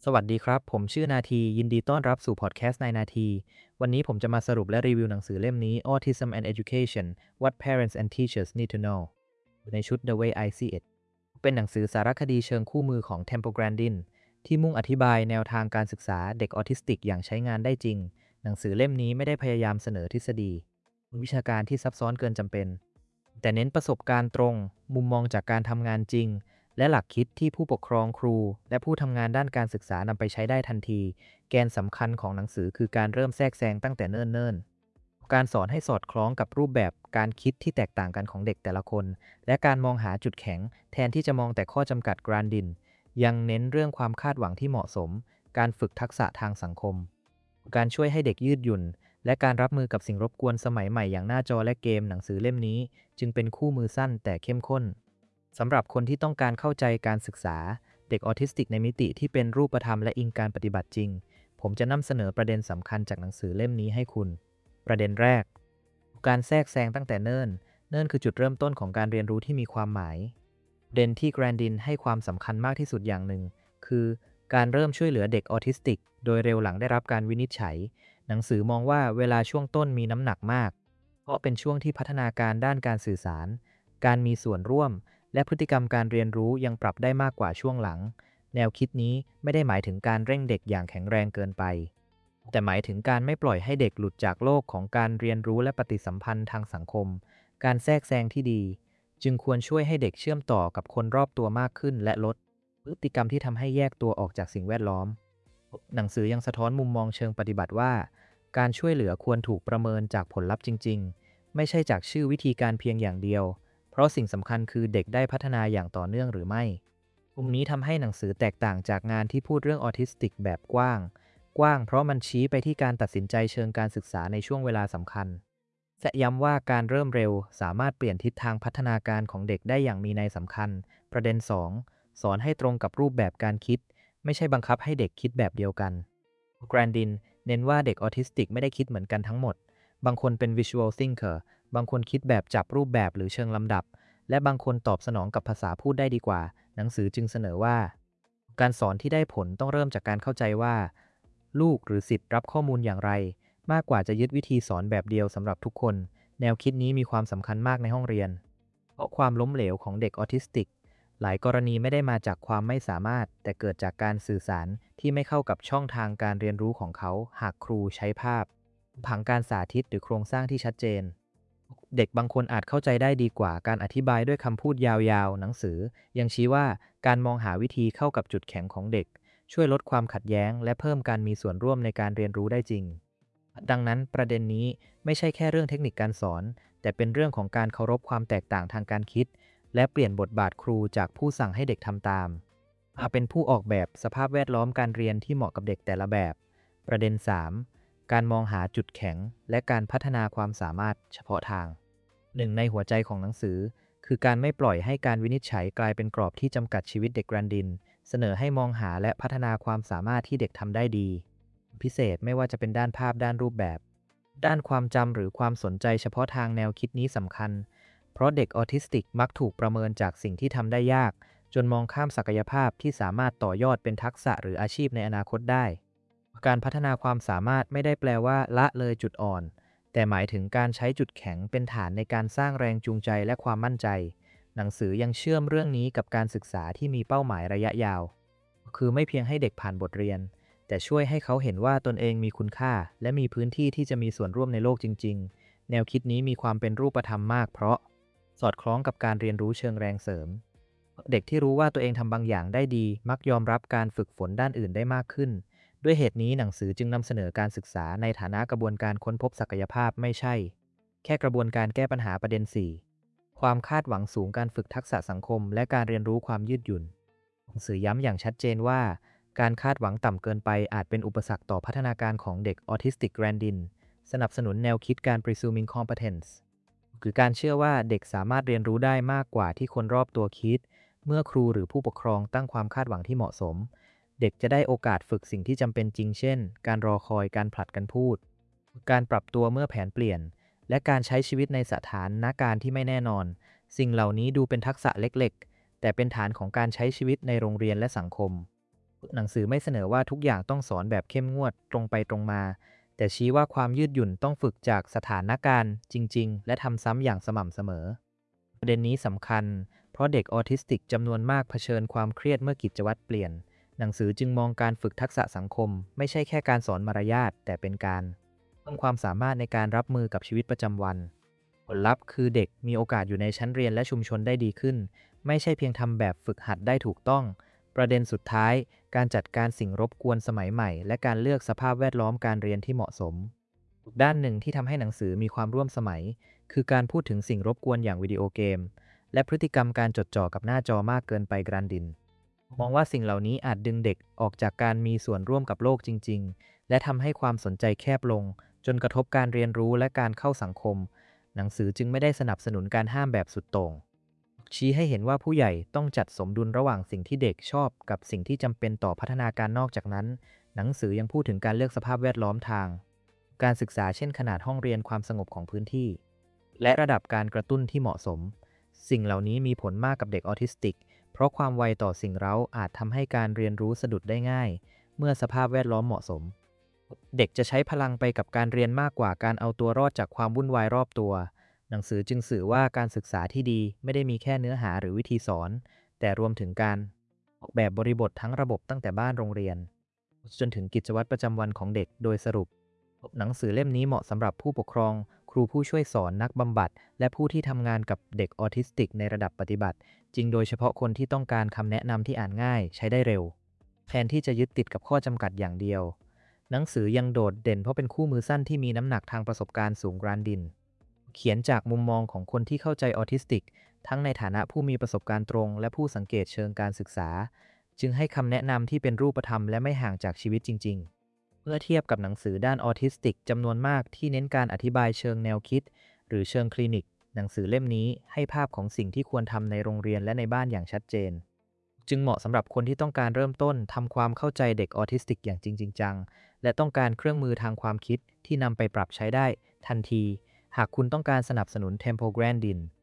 สวัสดีครับผมชื่อนาทียินดีต้อนรับสู่พอดแคสต์ในนาทีวันนี้ผมจะมาสรุปและรีวิวหนังสือเล่มนี้ Autism and Education What Parents and Teachers Need to Know ในชุด The Way I See It เป็นหนังสือสารคดีเชิงคู่มือของ Temple Grandin ที่มุ่งอธิบายแนวทางการศึกษาเด็กออทิสติกอย่างใช้งานได้จริงหนังสือเล่มนี้ไม่ได้พยายามเสนอทฤษฎีวิชาการที่ซับซ้อนเกินจำเป็นแต่เน้นประสบการณ์ตรงมุมมองจากการทำงานจริง และหลักคิดที่ผู้ปกครองครูและผู้ทำงานด้านการศึกษานำไปใช้ได้ทันทีแกนสำคัญของหนังสือคือการเริ่มแทรกแซงตั้งแต่เนิ่นๆการสอนให้สอดคล้องกับรูปแบบการคิดที่แตกต่างกันของเด็กแต่ละคนและการมองหาจุดแข็งแทนที่จะมองแต่ข้อจำกัดกรานดินยังเน้นเรื่องความคาดหวังที่เหมาะสมการฝึกทักษะทางสังคมการช่วยให้เด็กยืดหยุ่นและการรับมือกับสิ่งรบกวนสมัยใหม่อย่างหน้าจอและเกมหนังสือเล่มนี้จึงเป็นคู่มือสั้นแต่เข้มข้น สำหรับคนที่ต้องการเข้าใจการศึกษาเด็กออทิสติกในมิติที่เป็นรูปธรรมและอิงการปฏิบัติจริง ผมจะนำเสนอประเด็นสำคัญจากหนังสือเล่มนี้ให้คุณ ประเด็นแรก การแทรกแซงตั้งแต่เนิ่นคือจุดเริ่มต้นของการเรียนรู้ที่มีความหมายประเด็นที่แกรนดินให้ความสำคัญมากที่สุดอย่างหนึ่ง คือการเริ่มช่วยเหลือเด็กออทิสติกโดยเร็วหลังได้รับการวินิจฉัย หนังสือมองว่าเวลาช่วงต้นมีน้ำหนักมาก เพราะเป็นช่วงที่พัฒนาการด้านการสื่อสาร การมีส่วนร่วม และพฤติกรรมการเรียนรู้ยังปรับได้มากกว่าช่วงหลัง แนวคิดนี้ไม่ได้หมายถึงการเร่งเด็กอย่างแข็งแรงเกินไป แต่หมายถึงการไม่ปล่อยให้เด็กหลุดจากโลกของการเรียนรู้และปฏิสัมพันธ์ทางสังคม การแทรกแซงที่ดี จึงควรช่วยให้เด็กเชื่อมต่อกับคนรอบตัวมากขึ้นและลดพฤติกรรมที่ทำให้แยกตัวออกจากสิ่งแวดล้อม หนังสือยังสะท้อนมุมมองเชิงปฏิบัติว่า การช่วยเหลือควรถูกประเมินจากผลลัพธ์จริงๆ ไม่ใช่จากชื่อวิธีการเพียงอย่างเดียว เพราะสิ่งสำคัญคือเด็กได้พัฒนาอย่างต่อเนื่องหรือไม่มุมนี้ทำให้หนังสือแตกต่างจากงานที่พูดเรื่องออทิสติกแบบกว้างเพราะมันชี้ไปที่การตัดสินใจเชิงการศึกษาในช่วงเวลาสำคัญและย้ำว่าการเริ่มเร็วสามารถเปลี่ยนทิศทางพัฒนาการของเด็กได้อย่างมีนัยสำคัญประเด็น2สอนให้ตรงกับรูปแบบการคิดไม่ใช่บังคับให้เด็กคิดแบบเดียวกันแกรนดินเน้นว่าเด็กออทิสติกไม่ได้คิดเหมือนกันทั้งหมดบางคนเป็น visual thinker บางคนคิดแบบจับรูปแบบหรือเชิงลำดับและบางคนตอบสนองกับภาษาพูดได้ดีกว่าหนังสือจึงเสนอว่าการสอนที่ได้ผลต้องเริ่มจากการเข้าใจว่าลูกหรือศิษย์รับข้อมูลอย่างไรมากกว่าจะยึดวิธีสอนแบบเดียวสำหรับทุกคนแนวคิดนี้มีความสำคัญมากในห้องเรียนเพราะความล้มเหลวของเด็กออทิสติกหลายกรณีไม่ได้มาจากความไม่สามารถแต่เกิดจากการสื่อสารที่ไม่เข้ากับช่องทางการเรียนรู้ของเขาหากครูใช้ภาพผังการสาธิตหรือโครงสร้างที่ชัดเจนเด็กบางคนอาจเข้าใจได้ดีกว่าการอธิบายด้วยคำพูดยาวๆหนังสือยังชี้ว่าการมองหาวิธีเข้ากับจุดแข็งของเด็กช่วยลดความขัดแย้งและเพิ่มการมีส่วนร่วมในการเรียนรู้ได้จริงดังนั้นประเด็นนี้ไม่ใช่แค่เรื่องเทคนิคการสอนแต่เป็นเรื่องของการเคารพความแตกต่างทางการคิดและเปลี่ยนบทบาทครูจากผู้สั่งให้เด็กทำตามมาเป็นผู้ออกแบบสภาพแวดล้อมการเรียนที่เหมาะกับเด็กแต่ละแบบประเด็น3การมองหาจุดแข็งและการพัฒนาความสามารถเฉพาะทางหนึ่งในหัวใจของหนังสือคือการไม่ปล่อยให้การวินิจฉัยกลายเป็นกรอบที่จำกัดชีวิตเด็กแกรนดินเสนอให้มองหาและพัฒนาความสามารถที่เด็กทำได้ดีพิเศษไม่ว่าจะเป็นด้านภาพด้านรูปแบบด้านความจำหรือความสนใจเฉพาะทางแนวคิดนี้สำคัญเพราะเด็กออทิสติกมักถูกประเมินจากสิ่งที่ทำได้ยากจนมองข้ามศักยภาพที่สามารถต่อยอดเป็นทักษะหรืออาชีพในอนาคตได้การพัฒนาความสามารถไม่ได้แปลว่าละเลยจุดอ่อนแต่หมายถึงการใช้จุดแข็งเป็นฐานในการสร้างแรงจูงใจและความมั่นใจหนังสือยังเชื่อมเรื่องนี้กับการศึกษาที่มีเป้าหมายระยะยาวคือไม่เพียงให้เด็กผ่านบทเรียนแต่ช่วยให้เขาเห็นว่าตนเองมีคุณค่าและมีพื้นที่ที่จะมีส่วนร่วมในโลกจริงๆแนวคิดนี้มีความเป็นรูปธรรมมากเพราะสอดคล้องกับการเรียนรู้เชิงแรงเสริมเด็กที่รู้ว่าตัวเองทำบางอย่างได้ดีมักยอมรับการฝึกฝนด้านอื่นได้มากขึ้นด้วยเหตุนี้หนังสือจึงนำเสนอการศึกษาในฐานะกระบวนการค้นพบศักยภาพไม่ใช่แค่กระบวนการแก้ปัญหาประเด็น4ความคาดหวังสูงการฝึกทักษะสังคมและการเรียนรู้ความยืดหยุ่นหนังสือย้ำอย่างชัดเจนว่าการคาดหวังต่ำเกินไปอาจเป็นอุปสรรคต่อพัฒนาการของเด็กออทิสติกแกรนดินสนับสนุนแนวคิดการ presuming competence คือการเชื่อว่าเด็กสามารถเรียนรู้ได้มากกว่าที่คนรอบตัวคิดเมื่อครูหรือผู้ปกครองตั้งความคาดหวังที่เหมาะสมเด็กจะได้โอกาสฝึกสิ่งที่จำเป็นจริงเช่นการรอคอยการผลัดกันพูดการปรับตัวเมื่อแผนเปลี่ยนและการใช้ชีวิตในสถานการณ์ที่ไม่แน่นอนสิ่งเหล่านี้ดูเป็นทักษะเล็กๆแต่เป็นฐานของการใช้ชีวิตในโรงเรียนและสังคมหนังสือไม่เสนอว่าทุกอย่างต้องสอนแบบเข้มงวดตรงไปตรงมาแต่ชี้ว่าความยืดหยุ่นต้องฝึกจากสถานการณ์จริงๆและทำซ้ำอย่างสม่ำเสมอประเด็นนี้สำคัญเพราะเด็กออทิสติกจำนวนมากเผชิญความเครียดเมื่อกิจวัตรเปลี่ยนหนังสือจึงมองการฝึกทักษะสังคมไม่ใช่แค่การสอนมารยาทแต่เป็นการเพิ่มความสามารถในการรับมือกับชีวิตประจำวันผลลัพธ์คือเด็กมีโอกาสอยู่ในชั้นเรียนและชุมชนได้ดีขึ้นไม่ใช่เพียงทำแบบฝึกหัดได้ถูกต้องประเด็นสุดท้ายการจัดการสิ่งรบกวนสมัยใหม่และการเลือกสภาพแวดล้อมการเรียนที่เหมาะสมอีกด้านหนึ่งที่ทำให้หนังสือมีความร่วมสมัยคือการพูดถึงสิ่งรบกวนอย่างวิดีโอเกมและพฤติกรรมการจดจ่อกับหน้าจอมากเกินไปกรันดินมองว่าสิ่งเหล่านี้อาจดึงเด็กออกจากการมีส่วนร่วมกับโลกจริงๆและทำให้ความสนใจแคบลงจนกระทบการเรียนรู้และการเข้าสังคมหนังสือจึงไม่ได้สนับสนุนการห้ามแบบสุดโต่งชี้ให้เห็นว่าผู้ใหญ่ต้องจัดสมดุลระหว่างสิ่งที่เด็กชอบกับสิ่งที่จำเป็นต่อพัฒนาการนอกจากนั้นหนังสือยังพูดถึงการเลือกสภาพแวดล้อมทางการศึกษาเช่นขนาดห้องเรียนความสงบของพื้นที่และระดับการกระตุ้นที่เหมาะสมสิ่งเหล่านี้มีผลมากกับเด็กออทิสติกเพราะความไวต่อสิ่งเร้าอาจทำให้การเรียนรู้สะดุดได้ง่ายเมื่อสภาพแวดล้อมเหมาะสมเด็กจะใช้พลังไปกับการเรียนมากกว่าการเอาตัวรอดจากความวุ่นวายรอบตัวหนังสือจึงสื่อว่าการศึกษาที่ดีไม่ได้มีแค่เนื้อหาหรือวิธีสอนแต่รวมถึงการออกแบบบริบททั้งระบบตั้งแต่บ้านโรงเรียนจนถึงกิจวัตรประจำวันของเด็กโดยสรุปหนังสือเล่มนี้เหมาะสำหรับผู้ปกครองครูผู้ช่วยสอนนักบำบัดและผู้ที่ทำงานกับเด็กออทิสติกในระดับปฏิบัติจริงโดยเฉพาะคนที่ต้องการคำแนะนำที่อ่านง่ายใช้ได้เร็วแทนที่จะยึดติดกับข้อจำกัดอย่างเดียวหนังสือยังโดดเด่นเพราะเป็นคู่มือสั้นที่มีน้ำหนักทางประสบการณ์สูงกรานดินเขียนจากมุมมองของคนที่เข้าใจออทิสติกทั้งในฐานะผู้มีประสบการณ์ตรงและผู้สังเกตเชิงการศึกษาจึงให้คำแนะนำที่เป็นรูปธรรมและไม่ห่างจากชีวิตจริงๆเมื่อเทียบกับหนังสือด้านออทิสติกจำนวนมากที่เน้นการอธิบายเชิงแนวคิดหรือเชิงคลินิกหนังสือเล่มนี้ให้ภาพของสิ่งที่ควรทำในโรงเรียนและในบ้านอย่างชัดเจนจึงเหมาะสำหรับคนที่ต้องการเริ่มต้นทำความเข้าใจเด็กออทิสติกอย่างจริงจังและต้องการเครื่องมือทางความคิดที่นำไปปรับใช้ได้ทันทีหากคุณต้องการสนับสนุน Temple Grandin